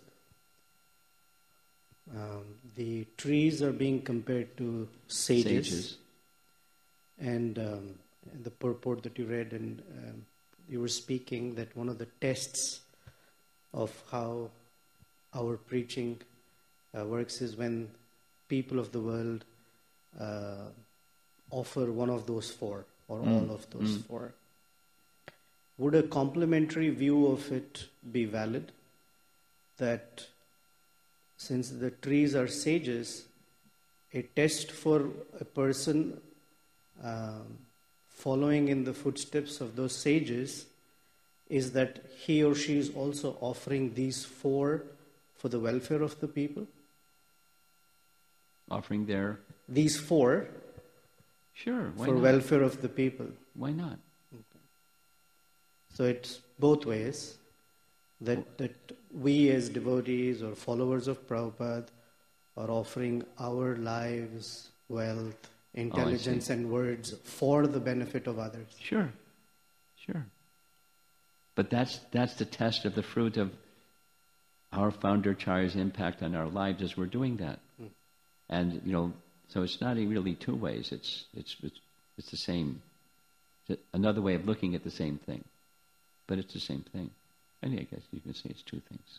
um, the trees are being compared to sages. sages. And um, in the purport that you read, and um, you were speaking that one of the tests of how our preaching uh, works is when people of the world uh, offer one of those four, or mm. all of those mm. four. Would a complementary view of it be valid? That since the trees are sages, a test for a person um, following in the footsteps of those sages is that he or she is also offering these four for the welfare of the people? Offering their... These four... Sure, why for not? welfare of the people. Why not? Okay. So it's both ways, that that we as devotees or followers of Prabhupada are offering our lives, wealth, intelligence oh, and words for the benefit of others. Sure, sure. But that's that's the test of the fruit of our founder Acharya's impact on our lives as we're doing that. Mm. And, you know, so it's not really two ways. It's it's it's, it's the same. It's another way of looking at the same thing, but it's the same thing. I mean, I guess you can say it's two things.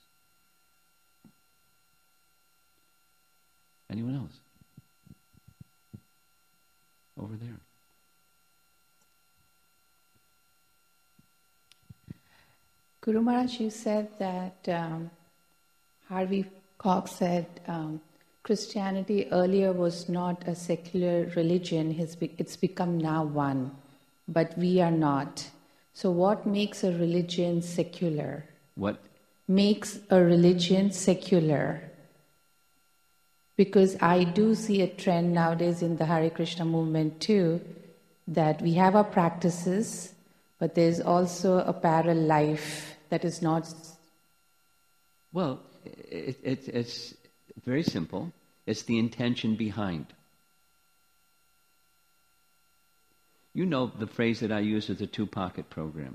Anyone else? Over there. Guru Maharaj, you said that um, Harvey Cox said. Um, Christianity earlier was not a secular religion, it's become now one, but we are not. So what makes a religion secular? What? Makes a religion secular. Because I do see a trend nowadays in the Hare Krishna movement too, that we have our practices, but there's also a parallel life that is not... Well, it, it, it's... very simple. It's the intention behind. You know the phrase that I use is the two-pocket program.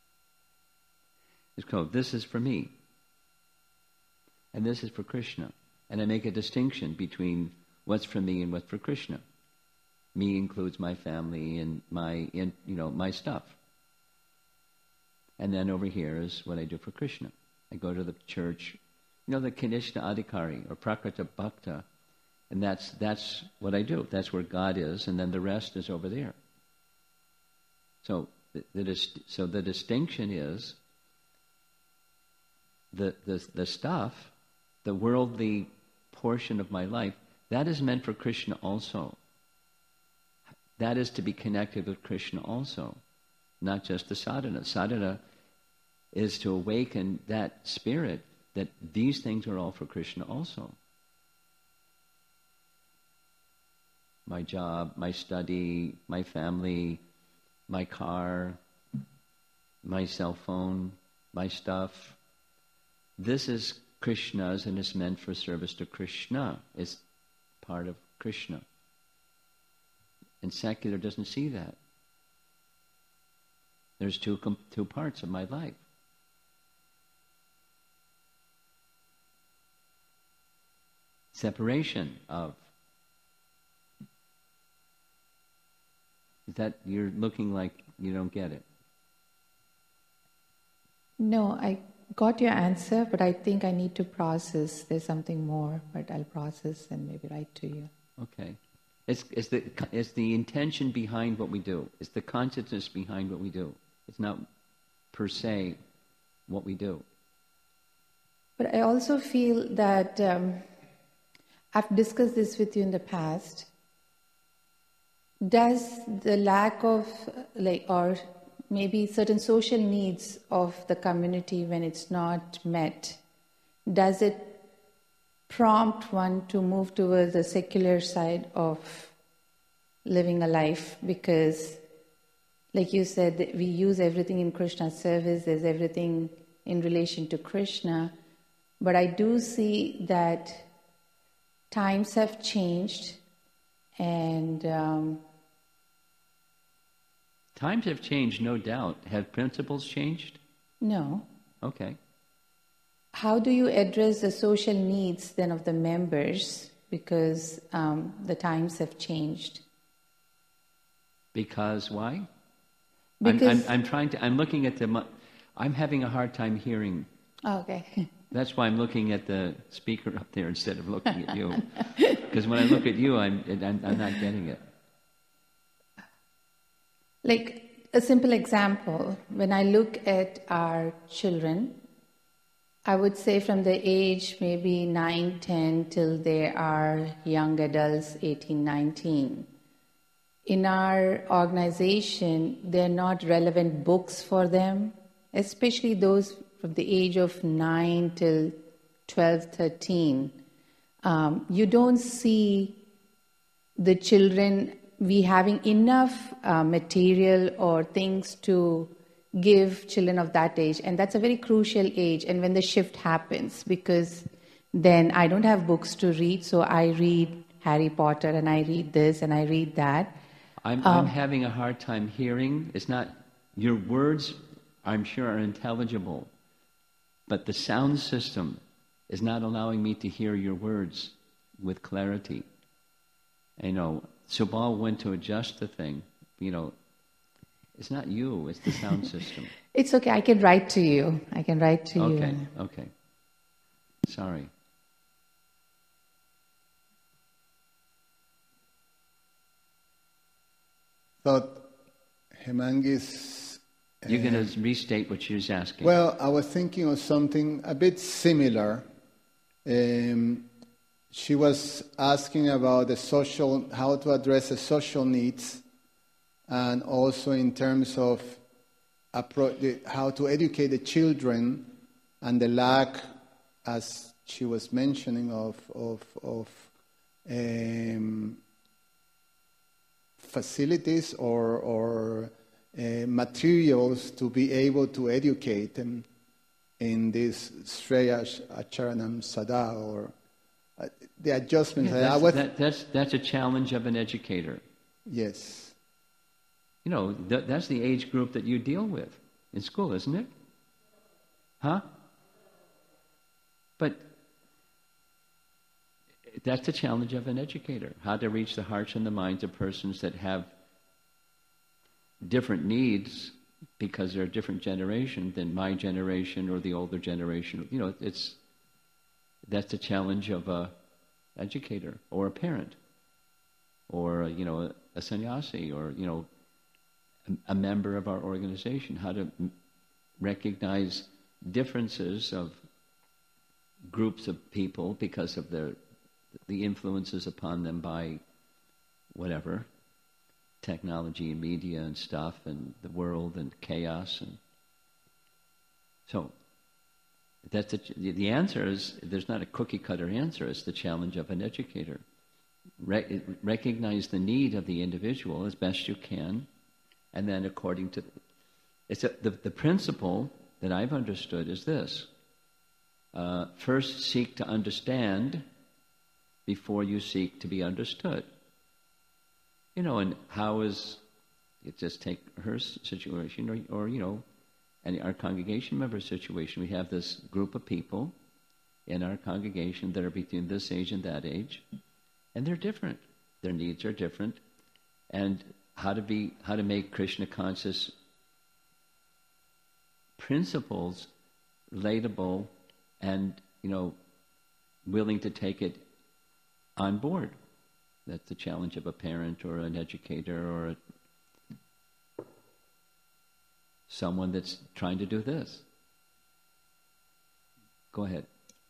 It's called, this is for me, and this is for Krishna. And I make a distinction between what's for me and what's for Krishna. Me includes my family and my, in, you know, my stuff. And then over here is what I do for Krishna. I go to the church, you know, the Kanishna Adhikari or Prakrita Bhakta, and that's that's what I do. That's where God is, and then the rest is over there. So the, the so the distinction is the the the stuff, the worldly portion of my life, that is meant for Krishna also. That is to be connected with Krishna also, not just the sadhana. Sadhana is to awaken that spirit that these things are all for Krishna also. My job, my study, my family, my car, my cell phone, my stuff. This is Krishna's and is meant for service to Krishna. It's part of Krishna. And secular doesn't see that. There's two two parts of my life. Separation of. Is that you're looking like you don't get it? No, I got your answer, but I think I need to process. There's something more, but I'll process and maybe write to you. Okay. It's, it's, the, it's the intention behind what we do. It's the consciousness behind what we do. It's not per se what we do. But I also feel that um, I've discussed this with you in the past. Does the lack of, like, or maybe certain social needs of the community, when it's not met, does it prompt one to move towards the secular side of living a life? Because, like you said, we use everything in Krishna's service, there's everything in relation to Krishna, but I do see that times have changed, and um, times have changed, no doubt. Have principles changed? No. Okay. How do you address the social needs then of the members, because um, the times have changed? Because why? Because I'm, I'm, I'm trying to. I'm looking at the. I'm having a hard time hearing. Okay. That's why I'm looking at the speaker up there instead of looking at you. Because when I look at you, I'm, I'm I'm not getting it. Like a simple example, when I look at our children, I would say from the age maybe nine, ten till they are young adults, eighteen, nineteen. In our organization, there are not relevant books for them, especially those from the age of nine till twelve, thirteen. Um, you don't see the children, we having enough uh, material or things to give children of that age, and that's a very crucial age. And when the shift happens, because then I don't have books to read, so I read Harry Potter and I read this and I read that. I'm, um, I'm having a hard time hearing. It's not, your words I'm sure are intelligible, but the sound system is not allowing me to hear your words with clarity. You know, Subal went to adjust the thing, you know. It's not you, it's the sound system. It's okay, I can write to you. I can write to okay, you. Okay, okay. Sorry. So, Hemangis... Uh, You're going to restate what she was asking. Well, I was thinking of something a bit similar. Um, she was asking about the social, how to address the social needs, and also in terms of appro- the, how to educate the children, and the lack, as she was mentioning, of of, of um, facilities or or uh, materials to be able to educate them in this Shreya Acharanam Sada, or uh, the adjustments. Yeah, that's, I was, that, that's that's a challenge of an educator. Yes. You know, th- that's the age group that you deal with in school, isn't it? Huh? But that's the challenge of an educator, how to reach the hearts and the minds of persons that have different needs because they're a different generation than my generation or the older generation. You know, it's that's the challenge of a educator or a parent or, you know, a, a sannyasi or, you know, a, a member of our organization, how to m- recognize differences of groups of people because of their the influences upon them by whatever, technology and media and stuff and the world and chaos. And so that's the, the answer is, there's not a cookie cutter answer. It's the challenge of an educator. Re- recognize the need of the individual as best you can, and then according to it's a, the, the principle that I've understood is this. Uh, first seek to understand before you seek to be understood. You know, and how is, you just take her situation or, or you know, and our congregation member situation. We have this group of people in our congregation that are between this age and that age, and they're different. Their needs are different, and how to be, how to make Krishna conscious principles relatable and, you know, willing to take it on board. That's the challenge of a parent or an educator or a, someone that's trying to do this. Go ahead.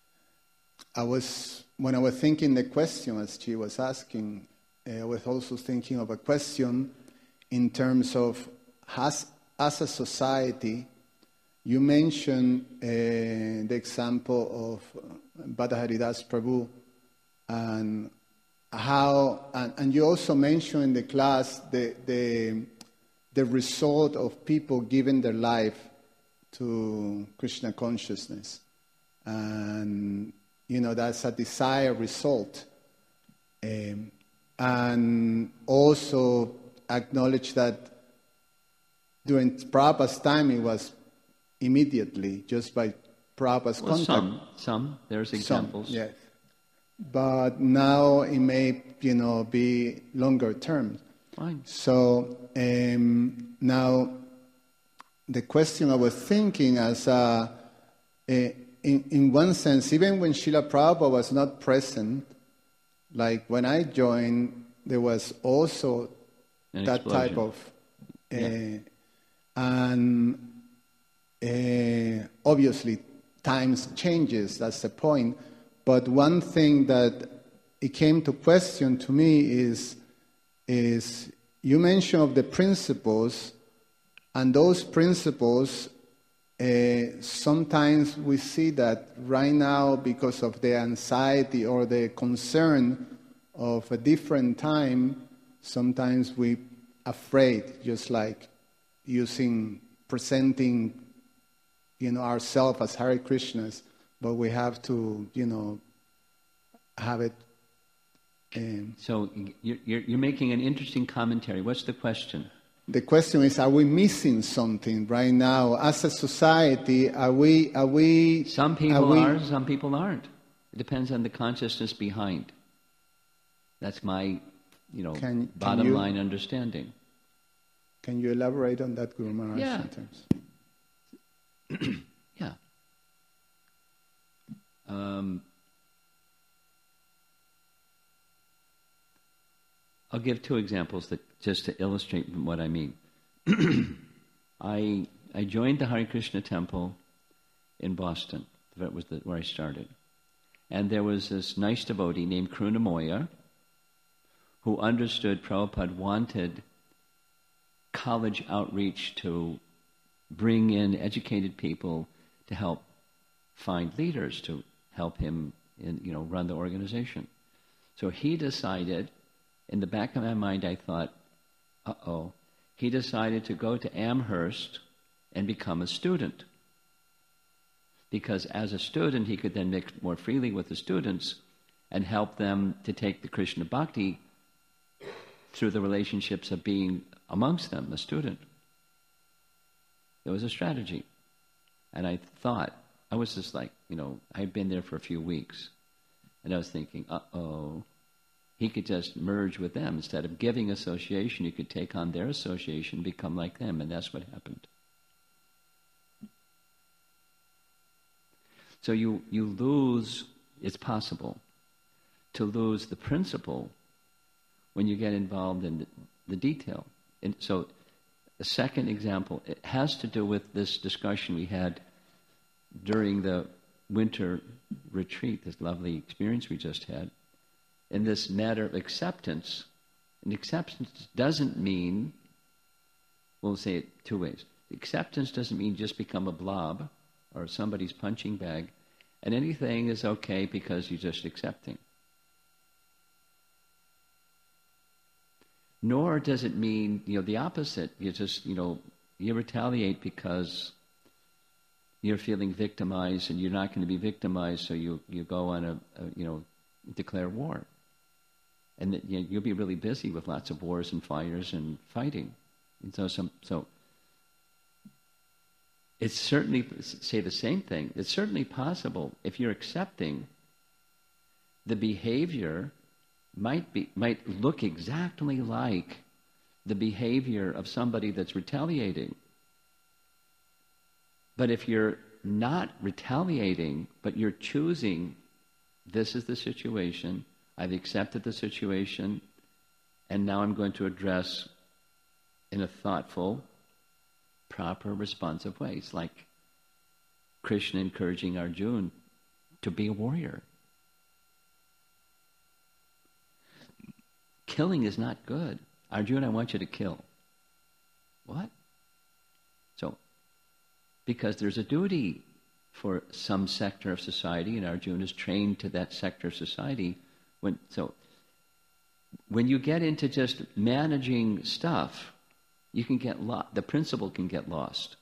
I was, when I was thinking the question as she was asking, uh, I was also thinking of a question in terms of, has, as a society, you mentioned uh, the example of Bhatta Haridas Prabhu, and how, and, and you also mentioned in the class the, the the result of people giving their life to Krishna consciousness, and you know that's a desired result, um, and also acknowledge that during Prabhupada's time it was immediately, just by Prabhupada's well, contact. Some, some, there's examples. Some, yes. But now it may, you know, be longer term. Fine. So um, now the question I was thinking as, uh, in, in one sense, even when Srila Prabhupada was not present, like when I joined, there was also An that explosion. type of, uh, Yeah. and uh, obviously times changes, that's the point. But one thing that it came to question to me is, is you mentioned of the principles, and those principles, uh, sometimes we see that right now because of the anxiety or the concern of a different time, sometimes we afraid, just like using, presenting, you know, ourselves as Hare Krishnas, but we have to, you know, have it. Um, so you're, you're making an interesting commentary. What's the question? The question is: are we missing something right now as a society? Are we? Are we? Some people are, we, are, some people aren't. It depends on the consciousness behind. That's my, you know, can, bottom can you, line understanding. Can you elaborate on that, Guru Maharaj? Yeah. yeah. Um, I'll give two examples that just to illustrate what I mean. I I joined the Hare Krishna temple in Boston. That was the, where I started. And there was this nice devotee named Krunamoya who understood Prabhupada wanted college outreach to bring in educated people to help find leaders to help him in, you know, run the organization. So he decided, in the back of my mind I thought, uh-oh, he decided to go to Amherst and become a student. Because as a student, he could then mix more freely with the students and help them to take the Krishna Bhakti through the relationships of being amongst them, a student. It was a strategy. And I thought, I was just like, you know, I'd been there for a few weeks. And I was thinking, uh-oh, he could just merge with them. Instead of giving association, he could take on their association, become like them, and that's what happened. So you, you lose, it's possible to lose the principle when you get involved in the, the detail. And so a second example, it has to do with this discussion we had during the winter retreat, this lovely experience we just had. In this matter of acceptance, and acceptance doesn't mean, we'll say it two ways. Acceptance doesn't mean just become a blob or somebody's punching bag, and anything is okay because you're just accepting. Nor does it mean, you know, the opposite. You just, you know, you retaliate because you're feeling victimized and you're not going to be victimized, so you, you go on a, a, you know, declare war. And that, you know, you'll be really busy with lots of wars and fires and fighting. And so, some, so it's certainly, say the same thing, it's certainly possible if you're accepting, the behavior might be might look exactly like the behavior of somebody that's retaliating. But if you're not retaliating, but you're choosing, this is the situation, I've accepted the situation, and now I'm going to address in a thoughtful, proper, responsive way. It's like Krishna encouraging Arjuna to be a warrior. Killing is not good. Arjuna, I want you to kill. What? So, because there's a duty for some sector of society, and Arjuna is trained to that sector of society. When, so, when you get into just managing stuff, you can get lost. The principle can get lost.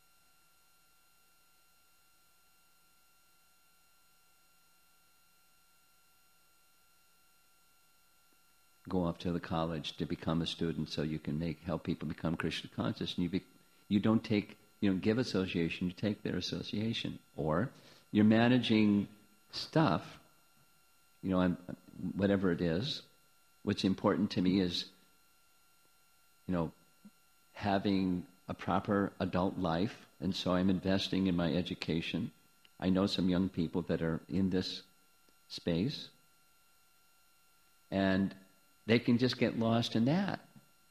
Go off to the college to become a student, so you can make help people become Krishna conscious, and you be, you don't take you don't give association, you take their association. Or you're managing stuff, you know, I'm, whatever it is. What's important to me is, you know, having a proper adult life, and so I'm investing in my education. I know some young people that are in this space, and they can just get lost in that.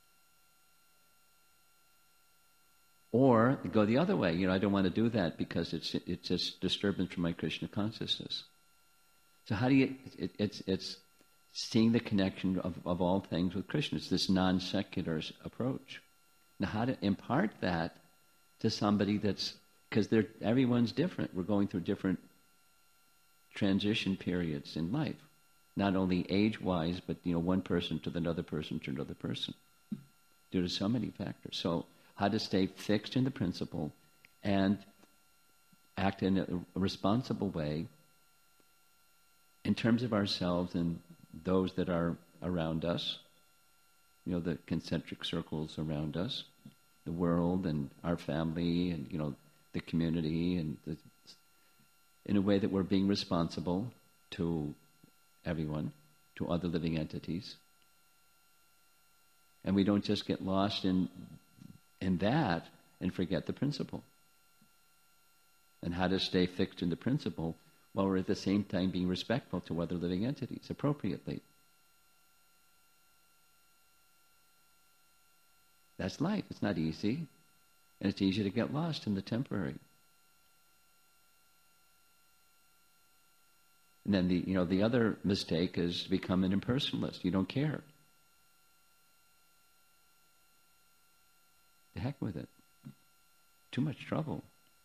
Or go the other way. You know, I don't want to do that because it's it's just disturbance from my Krishna consciousness. So how do you? It, it's it's seeing the connection of, of all things with Krishna. It's this non-secular approach. Now, how to impart that to somebody that's, because they're everyone's different. We're going through different transition periods in life. Not only age-wise, but, you know, one person to another person to another person, due to so many factors. So how to stay fixed in the principle and act in a responsible way in terms of ourselves and those that are around us, you know, the concentric circles around us, the world and our family and, you know, the community, and the, in a way that we're being responsible to everyone, to other living entities. And we don't just get lost in in that and forget the principle. And how to stay fixed in the principle while we're at the same time being respectful to other living entities appropriately. That's life. It's not easy. And it's easy to get lost in the temporary. And then the you know the other mistake is to become an impersonalist. You don't care. The heck with it. Too much trouble.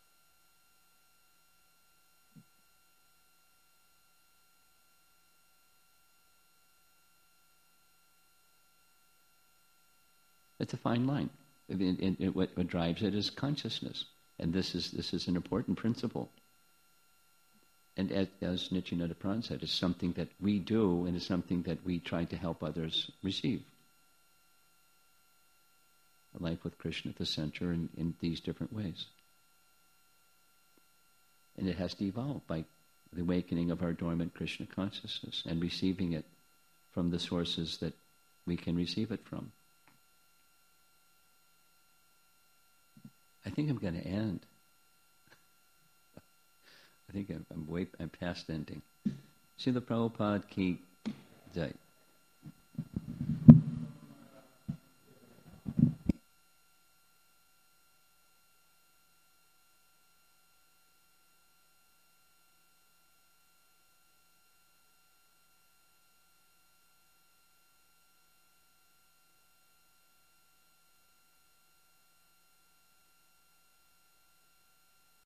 It's a fine line. It, it, it, what, what drives it is consciousness, and this is this is an important principle. And as, as Nityananda Prabhupada said, it's something that we do, and it's something that we try to help others receive. A life with Krishna at the center in, in these different ways. And it has to evolve by the awakening of our dormant Krishna consciousness and receiving it from the sources that we can receive it from. I think I'm going to end. I think I'm, I'm way I'm past ending. Srila Prabhupada ki jai.